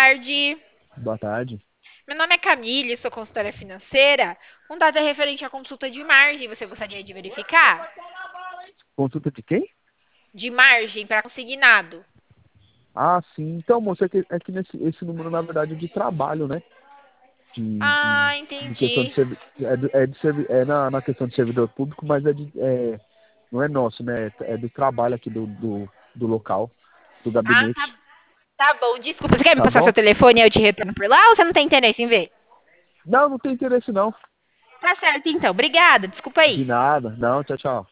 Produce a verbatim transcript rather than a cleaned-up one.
tarde. Boa tarde. Meu nome é Camille, sou consultora financeira. Um dado é referente à consulta de margem. Você gostaria de verificar? Consulta de quem? De margem para consignado. Ah, sim. Então, moça, é que, é que nesse, esse número, na verdade, é de trabalho, né? De, de, Ah, de questão de entendi. servi é, do- é, de servi é na, na questão de servidor público, mas é de, é, não é nosso, né? É, é do trabalho aqui do, do, do local, do Ah, gabinete. tá, tá bom. Desculpa, você quer me Tá passar seu bom? telefone e eu te retorno por lá ou você não tem interesse em ver? Não, não tem interesse, não. Tá certo, então. Obrigada. Desculpa De aí. nada. Não, tchau, tchau.